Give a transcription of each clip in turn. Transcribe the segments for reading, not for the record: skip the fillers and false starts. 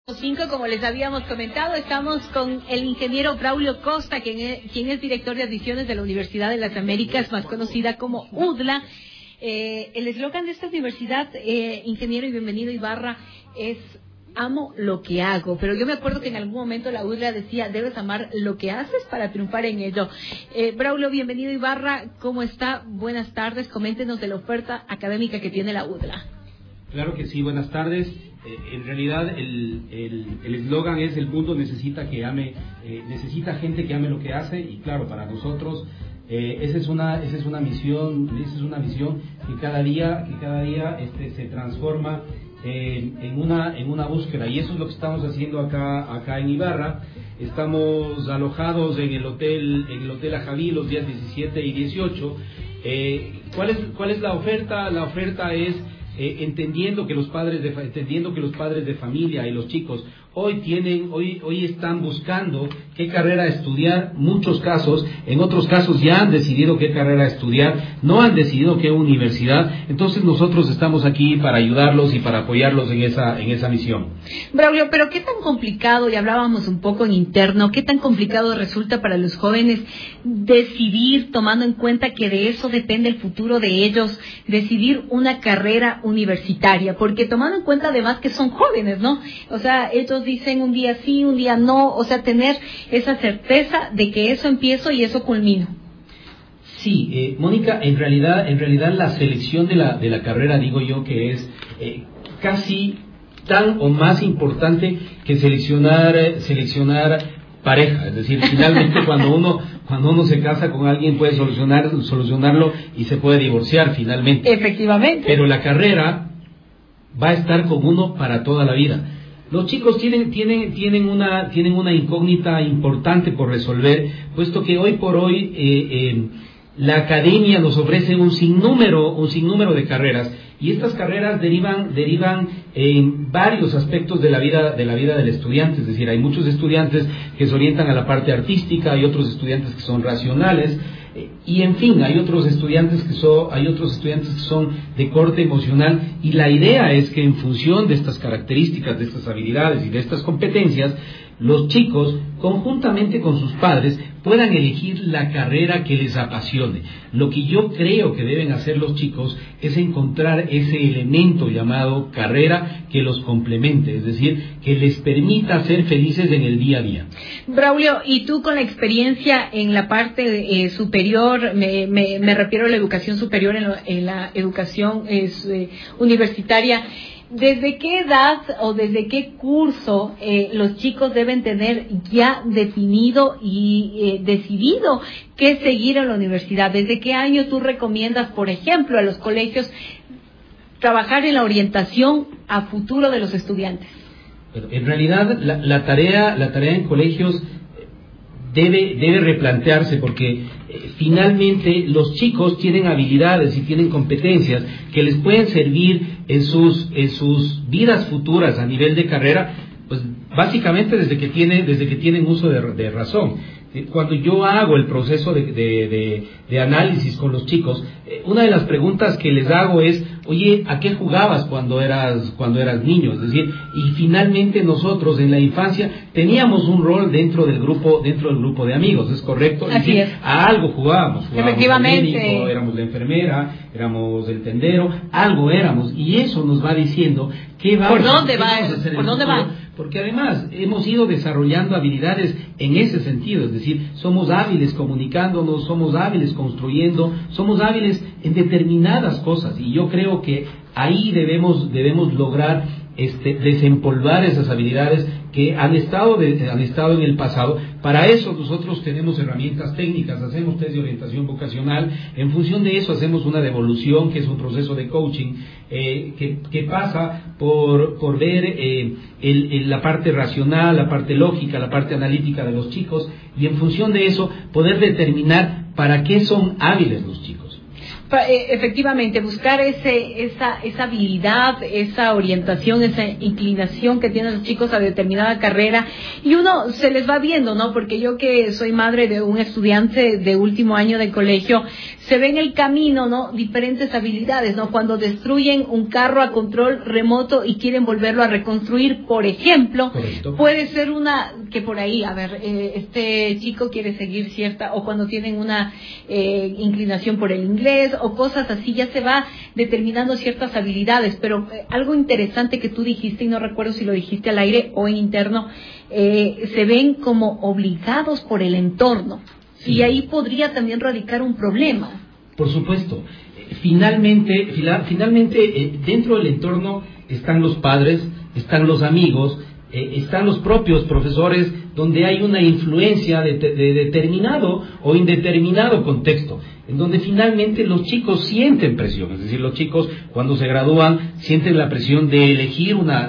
5, como les habíamos comentado, estamos con el ingeniero Braulio Costa, quien es director de admisiones de la Universidad de las Américas, más conocida como UDLA. El eslogan de esta universidad, ingeniero y bienvenido Ibarra, es amo lo que hago, pero yo me acuerdo que en algún momento la UDLA decía, debes amar lo que haces para triunfar en ello. Braulio, bienvenido Ibarra, ¿cómo está? Buenas tardes, coméntenos de la oferta académica que tiene la UDLA. Claro que sí, buenas tardes. En realidad el eslogan es: el mundo necesita que ame, necesita gente que ame lo que hace, y claro, para nosotros esa es una misión que cada día se transforma en una búsqueda, y eso es lo que estamos haciendo acá en Ibarra. Estamos alojados en el hotel Ajaví los días 17 y 18. ¿Cuál es la oferta? La oferta es entendiendo que los padres de familia y los chicos hoy están buscando qué carrera estudiar. En otros casos ya han decidido qué carrera estudiar, no han decidido qué universidad. Entonces nosotros estamos aquí para ayudarlos y para apoyarlos en esa misión. Braulio, pero qué tan complicado, y hablábamos un poco en interno, qué tan complicado resulta para los jóvenes decidir, tomando en cuenta que de eso depende el futuro de ellos, decidir una carrera universitaria, porque tomando en cuenta además que son jóvenes, ¿no? O sea, ellos dicen un día sí, un día no, o sea, tener esa certeza de que eso empiezo y eso culmino. Sí, Mónica, en realidad la selección de la carrera, digo yo, que es casi tan o más importante que seleccionar pareja. Es decir, finalmente cuando uno se casa con alguien puede solucionarlo y se puede divorciar finalmente. Efectivamente. Pero la carrera va a estar con uno para toda la vida. Los chicos tienen una incógnita importante por resolver, puesto que hoy por hoy la academia nos ofrece un sinnúmero de carreras, y estas carreras derivan en varios aspectos de la vida del estudiante. Es decir, hay muchos estudiantes que se orientan a la parte artística, hay otros estudiantes que son racionales, y en fin, hay otros estudiantes que son de corte emocional, y la idea es que en función de estas características, de estas habilidades y de estas competencias, los chicos, conjuntamente con sus padres, puedan elegir la carrera que les apasione. Lo que yo creo que deben hacer los chicos es encontrar ese elemento llamado carrera que los complemente, es decir, que les permita ser felices en el día a día. Braulio, y tú con la experiencia en la parte superior, me refiero a la educación superior, en la educación universitaria, ¿desde qué edad o desde qué curso los chicos deben tener ya definido y decidido qué seguir en la universidad? ¿Desde qué año tú recomiendas, por ejemplo, a los colegios trabajar en la orientación a futuro de los estudiantes? En realidad la tarea en colegios debe replantearse, porque finalmente los chicos tienen habilidades y tienen competencias que les pueden servir en sus vidas futuras a nivel de carrera, pues básicamente desde que tienen uso de razón. Cuando yo hago el proceso de análisis con los chicos, una de las preguntas que les hago es: oye, ¿a qué jugabas cuando eras niño? Es decir, y finalmente nosotros en la infancia teníamos un rol dentro del grupo de amigos, ¿es correcto? Así es. A algo jugábamos Efectivamente. al médico, éramos la enfermera, éramos el tendero, algo éramos, y eso nos va diciendo qué vamos a hacer. ¿Por dónde va? Porque además hemos ido desarrollando habilidades en ese sentido, es decir, somos hábiles comunicándonos, somos hábiles construyendo, somos hábiles en determinadas cosas, y yo creo que ahí debemos lograr desempolvar esas habilidades que han estado en el pasado. Para eso nosotros tenemos herramientas técnicas, hacemos test de orientación vocacional, en función de eso hacemos una devolución, que es un proceso de coaching que pasa por ver la parte racional, la parte lógica, la parte analítica de los chicos, y en función de eso poder determinar para qué son hábiles los chicos. Efectivamente, buscar esa habilidad, esa orientación, esa inclinación que tienen los chicos a determinada carrera, y uno se les va viendo, ¿no? Porque yo, que soy madre de un estudiante de último año de colegio, se ve en el camino, ¿no? Diferentes habilidades, ¿no? Cuando destruyen un carro a control remoto y quieren volverlo a reconstruir, por ejemplo. Correcto. Puede ser una que por ahí, a ver, este chico quiere seguir cierta, o cuando tienen una inclinación por el inglés o cosas así, ya se va determinando ciertas habilidades. Pero algo interesante que tú dijiste, y no recuerdo si lo dijiste al aire o en interno, se ven como obligados por el entorno. Sí. Y ahí podría también radicar un problema. Por supuesto. Finalmente, dentro del entorno están los padres, están los amigos, están los propios profesores, donde hay una influencia de determinado o indeterminado contexto, en donde finalmente los chicos sienten presión. Es decir, los chicos cuando se gradúan sienten la presión de elegir una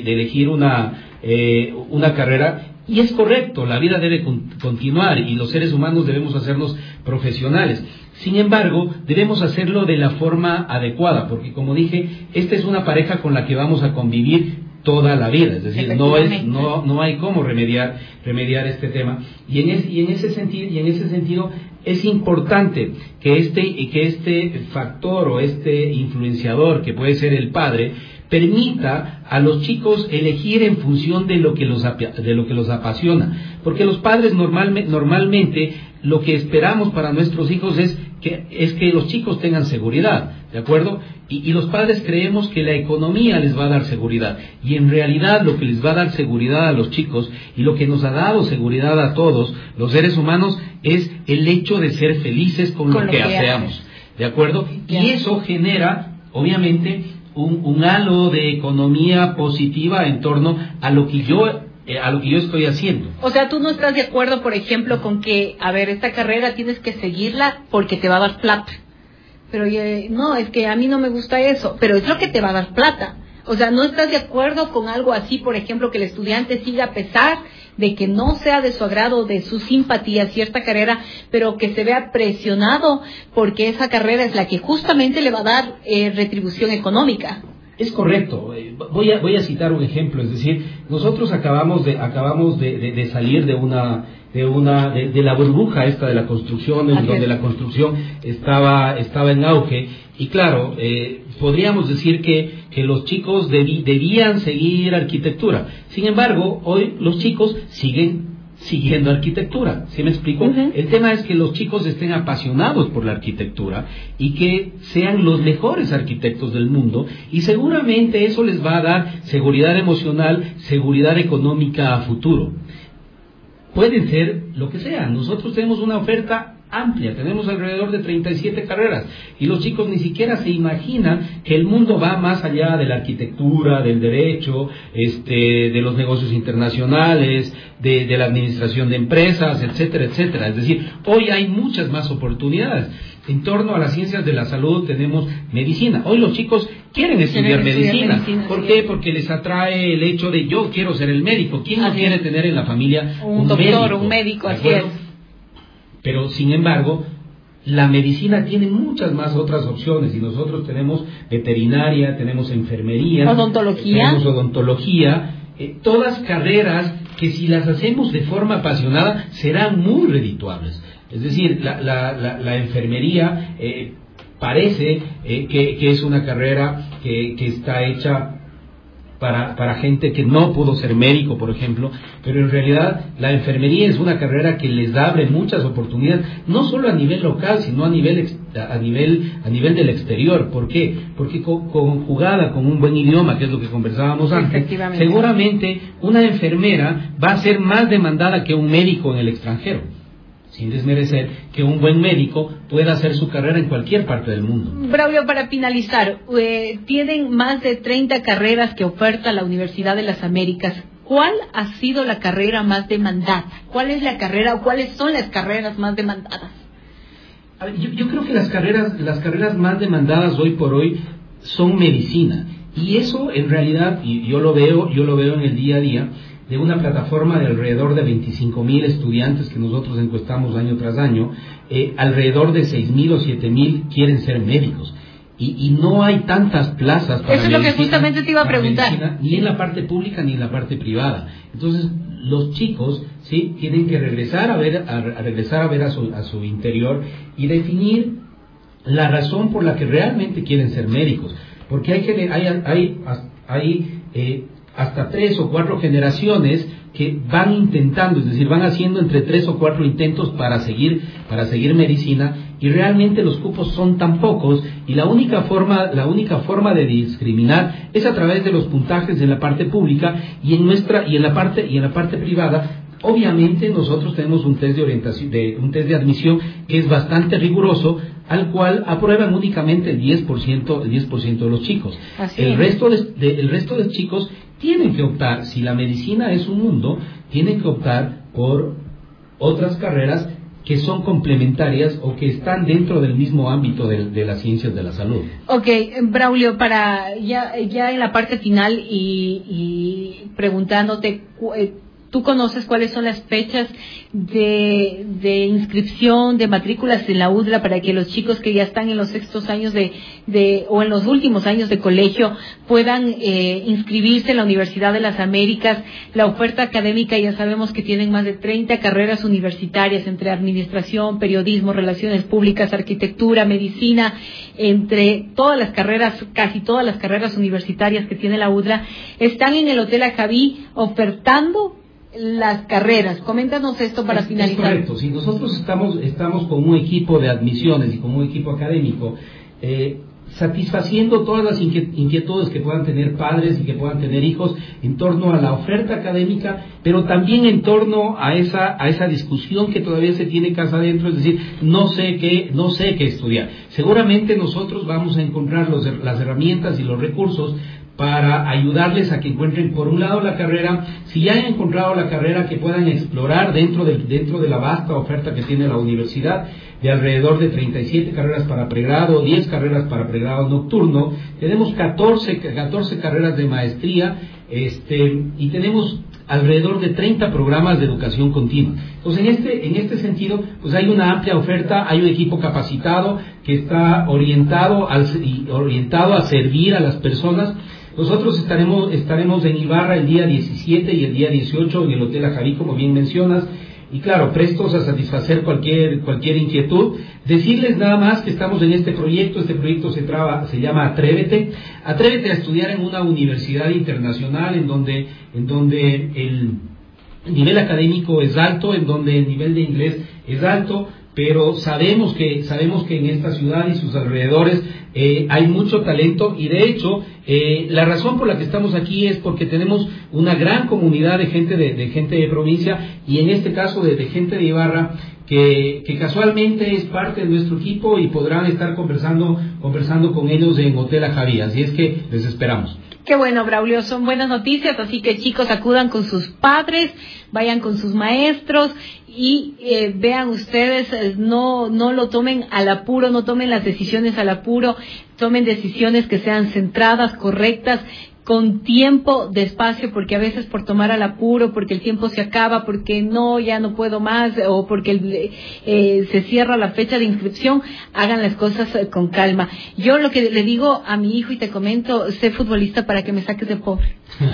carrera. Y es correcto, la vida debe continuar y los seres humanos debemos hacernos profesionales. Sin embargo, debemos hacerlo de la forma adecuada, porque como dije, esta es una pareja con la que vamos a convivir toda la vida. Es decir, no hay cómo remediar este tema. Y en ese sentido es importante que este factor o este influenciador, que puede ser el padre, permita a los chicos elegir en función de lo que los apasiona, porque los padres normalmente lo que esperamos para nuestros hijos es que los chicos tengan seguridad, ¿de acuerdo? Y los padres creemos que la economía les va a dar seguridad, y en realidad lo que les va a dar seguridad a los chicos y lo que nos ha dado seguridad a todos los seres humanos es el hecho de ser felices con lo que hacemos, ¿de acuerdo? Y eso genera, obviamente, un halo de economía positiva en torno a lo que yo estoy haciendo. O sea, tú no estás de acuerdo, por ejemplo, con que, a ver, esta carrera tienes que seguirla porque te va a dar plata. Pero no, es que a mí no me gusta eso, pero es lo que te va a dar plata. O sea, ¿no estás de acuerdo con algo así, por ejemplo, que el estudiante siga a pesar de que no sea de su agrado, de su simpatía cierta carrera, pero que se vea presionado porque esa carrera es la que justamente le va a dar retribución económica? Es correcto. Voy a citar un ejemplo. Es decir, nosotros acabamos de salir de la burbuja esta de la construcción, en donde la construcción estaba en auge. Y claro, podríamos decir que los chicos debían seguir arquitectura. Sin embargo, hoy los chicos siguen siguiendo arquitectura. ¿Sí me explico? Uh-huh. El tema es que los chicos estén apasionados por la arquitectura y que sean los mejores arquitectos del mundo, y seguramente eso les va a dar seguridad emocional, seguridad económica a futuro. Pueden ser lo que sea. Nosotros tenemos una oferta amplia, tenemos alrededor de 37 carreras, y los chicos ni siquiera se imaginan que el mundo va más allá de la arquitectura, del derecho, de los negocios internacionales, de la administración de empresas, etcétera, etcétera. Es decir, hoy hay muchas más oportunidades. En torno a las ciencias de la salud tenemos medicina. Hoy los chicos quieren estudiar medicina. ¿Por qué? Porque les atrae el hecho de yo quiero ser el médico. ¿Quién no quiere tener en la familia un doctor, un médico? Así es. Pero sin embargo, la medicina tiene muchas más otras opciones, y nosotros tenemos veterinaria, tenemos enfermería, tenemos odontología, todas carreras que si las hacemos de forma apasionada serán muy redituables. Es decir, la enfermería parece que es una carrera que está hecha para gente que no pudo ser médico, por ejemplo, pero en realidad la enfermería es una carrera que les abre muchas oportunidades, no solo a nivel local, sino a nivel del exterior. ¿Por qué? Porque conjugada con un buen idioma, que es lo que conversábamos antes, seguramente una enfermera va a ser más demandada que un médico en el extranjero, sin desmerecer que un buen médico pueda hacer su carrera en cualquier parte del mundo. Braulio, para finalizar, tienen más de 30 carreras que oferta la Universidad de las Américas. ¿Cuál ha sido la carrera más demandada? ¿Cuál es la carrera o cuáles son las carreras más demandadas? Yo creo que las carreras más demandadas hoy por hoy son medicina. Y eso en realidad, y yo lo veo en el día a día, de una plataforma de alrededor de 25.000 estudiantes que nosotros encuestamos año tras año, alrededor de 6.000 o 7.000 quieren ser médicos. Y no hay tantas plazas para eso es lo que justamente te iba a preguntar. Medicina, ni en la parte pública ni en la parte privada. Entonces, los chicos sí tienen que regresar a ver a su interior y definir la razón por la que realmente quieren ser médicos, porque hay hasta 3 o 4 generaciones que van intentando, es decir, van haciendo entre 3 o 4 intentos para seguir medicina, y realmente los cupos son tan pocos, y la única forma de discriminar es a través de los puntajes en la parte pública y en la parte privada. Obviamente nosotros tenemos un test de orientación, un test de admisión que es bastante riguroso, al cual aprueban únicamente el 10% de los chicos. El resto de chicos tienen que optar, si la medicina es un mundo, tienen que optar por otras carreras que son complementarias o que están dentro del mismo ámbito de las ciencias de la salud. Ok, Braulio, para ya en la parte final y preguntándote, ¿tú conoces cuáles son las fechas de inscripción, de matrículas en la UDLA para que los chicos que ya están en los sextos años o en los últimos años de colegio puedan inscribirse en la Universidad de las Américas? La oferta académica, ya sabemos que tienen más de 30 carreras universitarias entre administración, periodismo, relaciones públicas, arquitectura, medicina, entre todas las carreras, casi todas las carreras universitarias que tiene la UDLA. Están en el Hotel Ajaví ofertando las carreras. Coméntanos esto para finalizar. Es correcto, si nosotros estamos con un equipo de admisiones y con un equipo académico, satisfaciendo todas las inquietudes que puedan tener padres y que puedan tener hijos en torno a la oferta académica, pero también en torno a esa discusión que todavía se tiene casa adentro, es decir, no sé qué estudiar. Seguramente nosotros vamos a encontrar las herramientas y los recursos para ayudarles a que encuentren, por un lado, la carrera, si ya han encontrado la carrera, que puedan explorar dentro de la vasta oferta que tiene la universidad, de alrededor de 37 carreras para pregrado, 10 carreras para pregrado nocturno, tenemos 14 carreras de maestría, y tenemos alrededor de 30 programas de educación continua. Entonces, en este sentido, pues hay una amplia oferta, hay un equipo capacitado que está orientado a servir a las personas. Nosotros estaremos en Ibarra el día 17 y el día 18 en el Hotel Ajaví, como bien mencionas, y claro, prestos a satisfacer cualquier inquietud. Decirles nada más que estamos en este proyecto se llama Atrévete a estudiar en una universidad internacional en donde el nivel académico es alto, en donde el nivel de inglés es alto, pero sabemos que en esta ciudad y sus alrededores hay mucho talento, y de hecho la razón por la que estamos aquí es porque tenemos una gran comunidad de gente de provincia, y en este caso de gente de Ibarra que casualmente es parte de nuestro equipo, y podrán estar conversando con ellos en Hotel Ajaví, así es que les esperamos. Qué bueno, Braulio, son buenas noticias, así que chicos, acudan con sus padres, vayan con sus maestros y vean ustedes, no lo tomen al apuro, no tomen las decisiones al apuro, tomen decisiones que sean centradas, correctas, con tiempo, despacio, porque a veces por tomar al apuro, porque el tiempo se acaba, porque ya no puedo más, o porque se cierra la fecha de inscripción, hagan las cosas con calma. Yo lo que le digo a mi hijo, y te comento, sé futbolista para que me saques de pobre.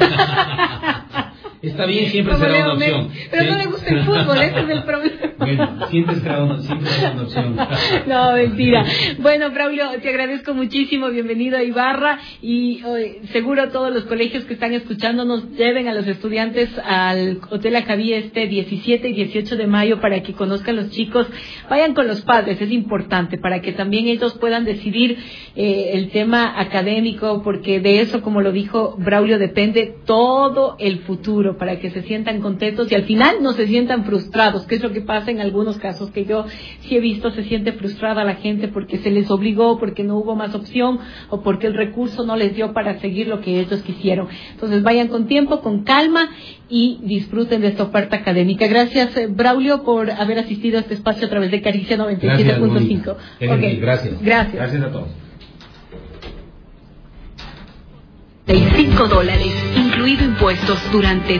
Está bien, siempre será una opción. Pero no le gusta el fútbol, ese es el problema. Bueno, siempre será una opción. No, mentira. Bueno, Braulio, te agradezco muchísimo, bienvenido a Ibarra, y seguro todos los colegios que están escuchándonos lleven a los estudiantes al Hotel Ajaví 17 y 18 de mayo para que conozcan los chicos, vayan con los padres, es importante, para que también ellos puedan decidir el tema académico, porque de eso, como lo dijo Braulio, depende todo el futuro, para que se sientan contentos y al final no se sientan frustrados, que es lo que pasa en algunos casos que yo sí he visto. Se siente frustrada la gente porque se les obligó, porque no hubo más opción, o porque el recurso no les dio para seguir lo que ellos quisieron. Entonces vayan con tiempo, con calma, y disfruten de esta oferta académica. Gracias, Braulio, por haber asistido a este espacio a través de Caricia 97.5. Okay. Gracias. Gracias a todos. $35, incluido impuestos, durante